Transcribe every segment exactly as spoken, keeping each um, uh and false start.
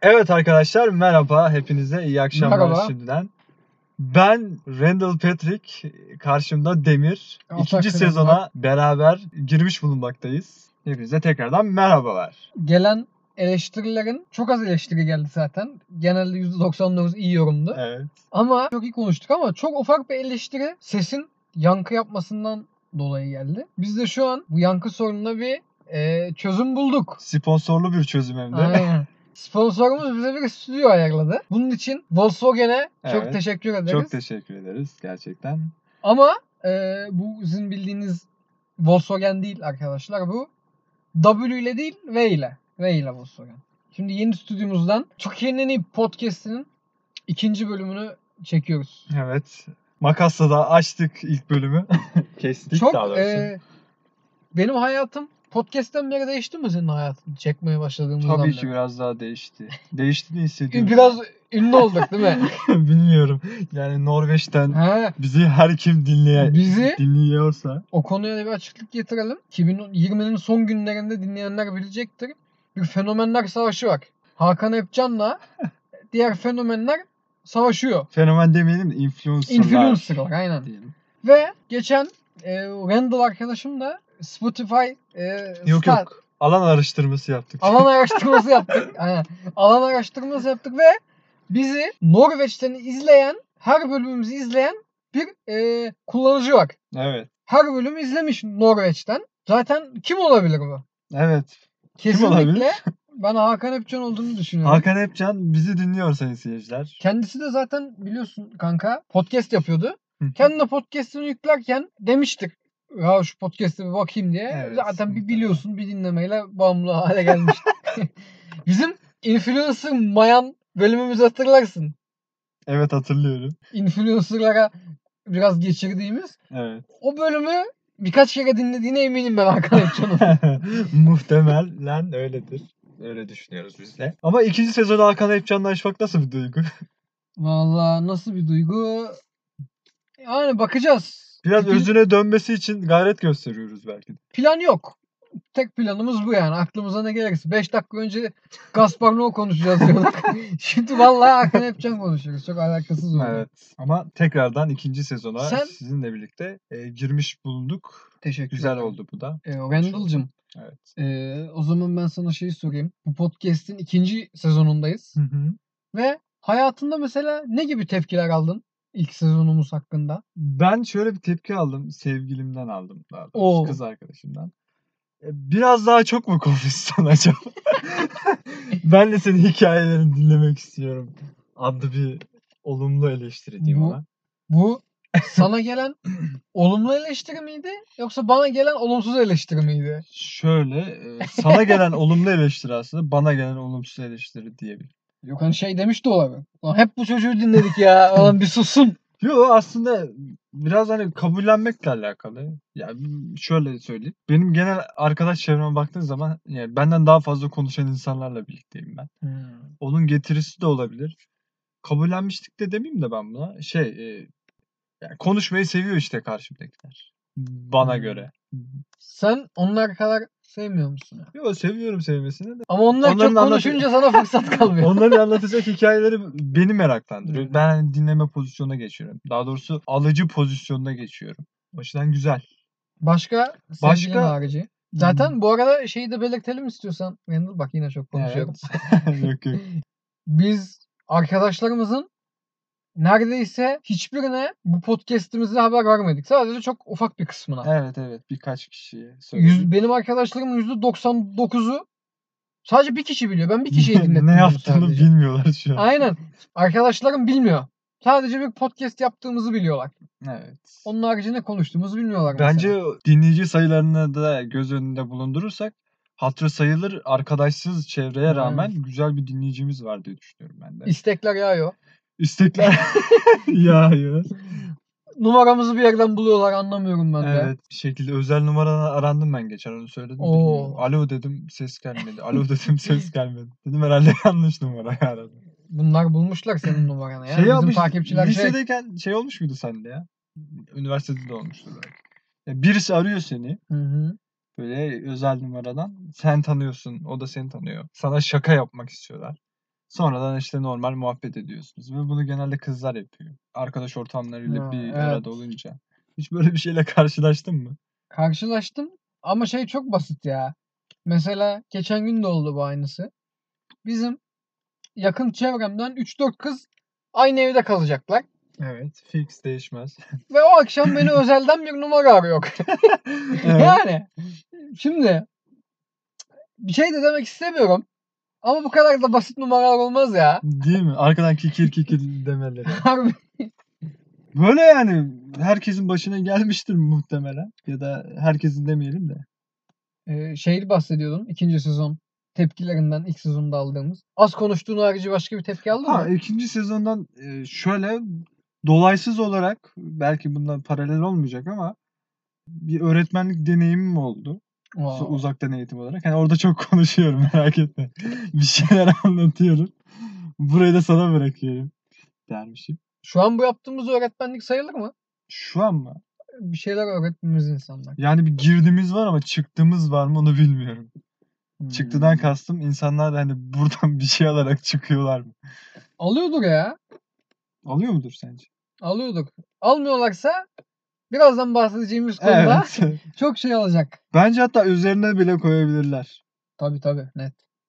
Evet arkadaşlar merhaba, hepinize iyi akşamlar Merhaba. şimdiden. Ben Randall Patrick, karşımda Demir. Altak İkinci selamlar. sezona beraber girmiş bulunmaktayız. Hepinize tekrardan merhabalar. Gelen eleştirilerin çok az eleştiri geldi zaten. Genelde yüzde doksan dokuz iyi yorumdu. Evet. Ama çok iyi konuştuk ama çok ufak bir eleştiri sesin yankı yapmasından dolayı geldi. Biz de şu an bu yankı sorununa bir e, çözüm bulduk. Sponsorlu bir çözüm hem de. Aynen. Sponsorumuz bize bir stüdyo ayarladı. Bunun için Volkswagen'e çok Evet, teşekkür ederiz. Çok teşekkür ederiz gerçekten. Ama e, bu sizin bildiğiniz Volkswagen değil arkadaşlar. Bu W ile değil V ile. V ile Volkswagen. Şimdi yeni stüdyomuzdan Türkiye'nin en iyi podcast'inin ikinci bölümünü çekiyoruz. Evet. Makasla da açtık ilk bölümü. Kestik Çok daha doğrusu. e, benim hayatım podcast'ten beri değişti mi senin hayatın? Çekmeye başladığımızdan Tabii beri. ki biraz daha değişti. Değiştiğini hissediyorum. Biraz ünlü olduk değil mi? Bilmiyorum. Yani Norveç'ten He. bizi her kim dinleye, Bizi dinliyorsa. o konuya da bir açıklık getirelim. iki bin yirminin son günlerinde dinleyenler bilecektir. Bir fenomenler savaşı var. Hakan Epcan'la diğer fenomenler savaşıyor. Fenomen demeyelim de influencerlar. Influencerlar aynen. Diyelim. Ve geçen e, Randall arkadaşım da Spotify e, Yok star- yok. Alan araştırması yaptık. alan araştırması yaptık. Aynen. Alan araştırması yaptık ve bizi Norveç'ten izleyen, her bölümümüzü izleyen bir e, kullanıcı var. Evet. Her bölümü izlemiş Norveç'ten. Zaten kim olabilir bu? Evet. Kesinlikle olabilir? ben Hakan Epcan olduğunu düşünüyorum. Hakan Epcan bizi dinliyor sayın seyirciler. Kendisi de zaten biliyorsun kanka podcast yapıyordu. Hı. Kendi de podcast'ını yüklerken demiştik. Ya şu podcast'e bir bakayım diye. Evet, Zaten bir biliyorsun bir dinlemeyle bağımlı hale gelmiş. Bizim influencer mayan bölümümüzü hatırlarsın. Evet hatırlıyorum. Influencer'lara biraz geçirdiğimiz. Evet. O bölümü birkaç kere dinlediğine eminim ben Hakan Epcan'ın. Muhtemelen öyledir. Öyle düşünüyoruz biz de. Ama ikinci sezonu Hakan Epcan'la açmak nasıl bir duygu? Vallahi nasıl bir duygu? Yani bakacağız. Biraz İkinci- özüne dönmesi için gayret gösteriyoruz belki de. Plan yok. Tek planımız bu yani. Aklımıza ne gelirse. beş dakika önce Gaspar Noé konuşacağız diyorduk. Şimdi vallahi Hakan Epcan konuşuyoruz. Çok alakasız oldu. Evet. Ama tekrardan ikinci sezona Sen- sizinle birlikte e, girmiş bulunduk. Teşekkür Güzel ederim. oldu bu da. Ee, Randall'cığım. Evet. ee, o zaman ben sana şeyi sorayım. Bu podcast'in ikinci sezonundayız. Hı hı. Ve hayatında mesela ne gibi tepkiler aldın ilk sezonumuz hakkında? Ben şöyle bir tepki aldım. Sevgilimden aldım daha doğrusu. Oo. Kız arkadaşımdan. E, Biraz daha çok mu konuşsan acaba? Ben de senin hikayelerini dinlemek istiyorum. Adlı bir olumlu eleştiri diyeyim Bu- ona. Bu sana gelen olumlu eleştiri miydi? Yoksa bana gelen olumsuz eleştiri miydi? Şöyle e, sana gelen olumlu eleştiri aslında bana gelen olumsuz eleştiri diyebilirim. Yok hani şey demiş de olabilir. Lan hep bu çocuğu dinledik ya. Lan bir susun. Yo aslında biraz hani kabullenmekle alakalı. Ya şöyle söyleyeyim. Benim genel arkadaş çevreme baktığın zaman yani benden daha fazla konuşan insanlarla birlikteyim ben. Onun getirisi de olabilir. Kabullenmiştik de demeyeyim de ben buna. Şey e, yani konuşmayı seviyor işte karşımdakiler. Bana Hmm. göre. Sen onlar kadar sevmiyor musun ya? Yo seviyorum sevmesini de. Ama onlar Onların çok anlatı- konuşunca sana fırsat kalmıyor. Onların anlatacak hikayeleri beni meraklandırıyor. Hmm. Ben hani dinleme pozisyonuna geçiyorum. Daha doğrusu alıcı pozisyonuna geçiyorum. O yüzden güzel. Başka sevgilin Başka- harici. Zaten bu arada şeyi de belirtelim istiyorsan. Randall bak yine çok konuşuyorum. Evet. yok yok. Biz arkadaşlarımızın neredeyse hiçbirine bu podcast'imizde haber vermedik. Sadece çok ufak bir kısmına. Evet evet birkaç kişiye söyledim. Yüz, benim arkadaşlarımın yüzde doksan dokuzu sadece bir kişi biliyor. Ben bir kişiye dinlettim. ne bunu yaptığını sadece. bilmiyorlar şu an. Aynen. Arkadaşlarım bilmiyor. Sadece bir podcast yaptığımızı biliyorlar. Evet. Onun harici ne konuştuğumuzu bilmiyorlar Bence mesela. dinleyici sayılarını da göz önünde bulundurursak hatırı sayılır arkadaşsız çevreye Evet. rağmen güzel bir dinleyicimiz var diye düşünüyorum ben de. İstekler yağıyor. İstekler yağıyor. Numaramızı bir yerden buluyorlar anlamıyorum ben de. Evet bir şekilde özel numaradan arandım ben geçen onu söyledim. Oo. bilmiyorum. Alo dedim ses gelmedi. Alo dedim ses gelmedi. Dedim herhalde yanlış numarayı aradım. Bunlar bulmuşlar senin numaranı ya. Şey Bizim yapmış, takipçiler şey. lisedeyken şey olmuş muydu sende ya? Üniversitede de olmuştu belki. Ya birisi arıyor seni Hı hı. böyle özel numaradan. Sen tanıyorsun, o da seni tanıyor. Sana şaka yapmak istiyorlar. Sonradan işte normal muhabbet ediyorsunuz ve bunu genelde kızlar yapıyor. Arkadaş ortamlarıyla Ha, bir evet. arada olunca. Hiç böyle bir şeyle karşılaştın mı? Karşılaştım ama şey çok basit ya. Mesela geçen gün de oldu bu aynısı. Bizim yakın çevremden üç dört kız aynı evde kalacaklar. Evet. Fix değişmez. Ve o akşam beni özelden bir numara arıyor. Evet. Yani şimdi bir şey de demek istemiyorum. Ama bu kadar da basit numaralar olmaz ya. Değil mi? Arkadan kikir kikir demeleri. Harbi. Böyle yani herkesin başına gelmiştir muhtemelen. Ya da herkesin demeyelim de. Ee, şeyi bahsediyordun ikinci sezon tepkilerinden ilk sezonda aldığımız. Az konuştuğun harici başka bir tepki aldın Ha, mı? ikinci sezondan e, şöyle dolaysız olarak belki bundan paralel olmayacak ama bir öğretmenlik deneyimim oldu. Wow. Uzaktan eğitim olarak. Hani orada çok konuşuyorum merak etme. Bir şeyler anlatıyorum. Burayı da sana bırakıyorum dermişim. Şu an bu yaptığımız öğretmenlik sayılır mı? Şu an mı? Bir şeyler öğretmemiz insanlar. Yani bir girdimiz var ama çıktığımız var mı onu bilmiyorum. Hmm. Çıktıdan kastım insanlar hani buradan bir şey alarak çıkıyorlar mı? Alıyordur ya. Alıyor mudur sence? Alıyordur. Almıyorlarsa birazdan bahsedeceğimiz konuda Evet. çok şey olacak. Bence hatta üzerine bile koyabilirler. Tabii tabii net.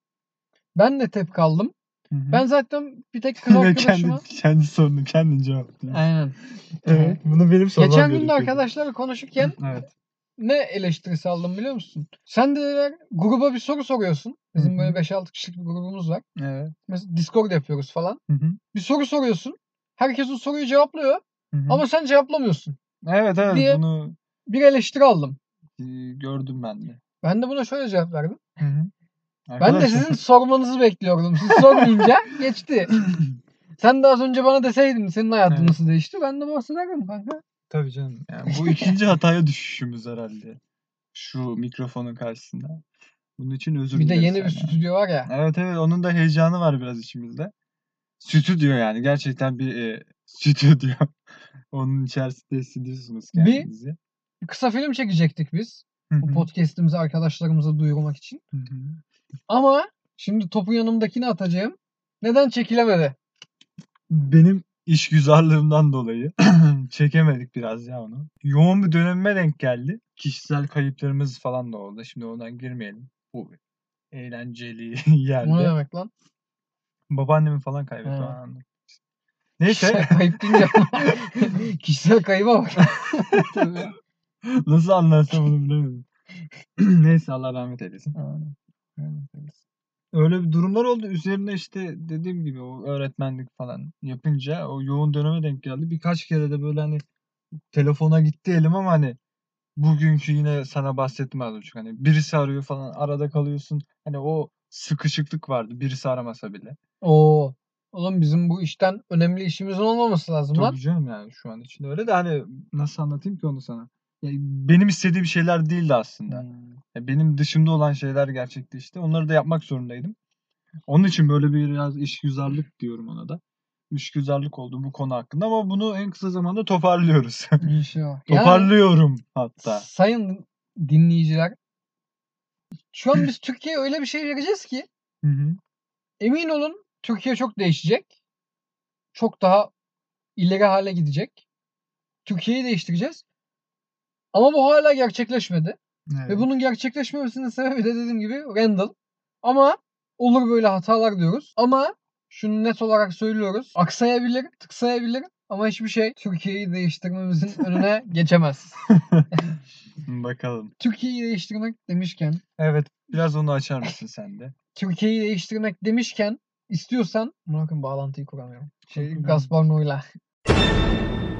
Ben de tepki aldım. Hı hı. Ben zaten bir tek kız Yine arkadaşıma... kendi, kendi sorunu kendin cevaplıyorsun. Aynen. Evet. Bunu benim sormam Geçen gün de gerekiyordu. arkadaşlarla konuşurken Evet. ne eleştirisi aldım biliyor musun? Sen dediler gruba bir soru soruyorsun. Bizim Hı hı. böyle beş altı kişilik bir grubumuz var. Evet. Mesela Discord yapıyoruz falan. Hı hı. Bir soru soruyorsun. Herkes o soruyu cevaplıyor. Hı hı. Ama sen cevaplamıyorsun. Evet evet diye bunu bir eleştiri aldım. e, gördüm ben de. Ben de buna şöyle cevap verdim. Hı hı. Ben de Arkadaşlar- sizin sormanızı bekliyordum. Siz sormayınca geçti. Sen de az önce bana deseydin senin hayatın Evet. nasıl değişti. Ben de bahsederdim kanka. Tabii canım. Yani bu ikinci hataya düşüşümüz herhalde. Şu mikrofonun karşısında. Bunun için özür Bir de dileriz yeni bir senden. stüdyo var ya. Evet evet onun da heyecanı var biraz içimizde. Stüdyo yani gerçekten bir e, stüdyo. Onun içerisinde hissediyorsunuz Bir- kendinizi. Bir kısa film çekecektik biz. Hı Bu hı. podcast'imizi arkadaşlarımıza duyurmak için. Hı hı. Ama şimdi topu yanımdakine atacağım. Neden çekilemedi? Benim işgüzarlığımdan dolayı çekemedik biraz ya onu. Yoğun bir dönemime denk geldi. Kişisel kayıplarımız falan da oldu. Şimdi oradan girmeyelim. Bu eğlenceli O ne yerde. demek lan? Babaannemi falan kaybettim. He. Anladım. Neyse. Kişisel kayıp deyince kişisel kayıba bak. Tabii. Nasıl anlatsam onu bilemedim. Neyse Allah rahmet eylesin. Aynen. Öyle bir durumlar oldu. Üzerine işte dediğim gibi o öğretmenlik falan yapınca o yoğun döneme denk geldi. Birkaç kere de böyle hani telefona gitti elim ama hani bugünkü yine sana bahsettim az önce. Hani birisi arıyor falan arada kalıyorsun. Hani o sıkışıklık vardı birisi aramasa bile. Oo. Oğlum bizim bu işten önemli işimizin olmaması lazım lan. Tabii canım yani şu an için öyle de hani nasıl anlatayım ki onu sana? Yani benim istediğim şeyler değildi aslında. Hmm. Ya benim dışımda olan şeyler gerçekleşti. Onları da yapmak zorundaydım. Onun için böyle bir biraz işgüzarlık diyorum ona da. İşgüzarlık oldu bu konu hakkında ama bunu en kısa zamanda toparlıyoruz. İnşallah. Yani Toparlıyorum hatta. sayın dinleyiciler şu an biz Türkiye'ye öyle bir şey vereceğiz ki Hı hı. emin olun Türkiye çok değişecek. Çok daha ileri hale gidecek. Türkiye'yi değiştireceğiz. Ama bu hala gerçekleşmedi. Evet. Ve bunun gerçekleşmemesinin sebebi de dediğim gibi Randall. Ama olur böyle hatalar diyoruz. Ama şunu net olarak söylüyoruz. Aksayabilir, tıksayabilir ama hiçbir şey Türkiye'yi değiştirmemizin önüne geçemez. Bakalım. Türkiye'yi değiştirmek demişken, Evet biraz onu açar mısın sen de? Türkiye'yi değiştirmek demişken istiyorsan, bakın bağlantıyı kuramıyorum. Şey, Çok önemli. Gaspar Noé'la.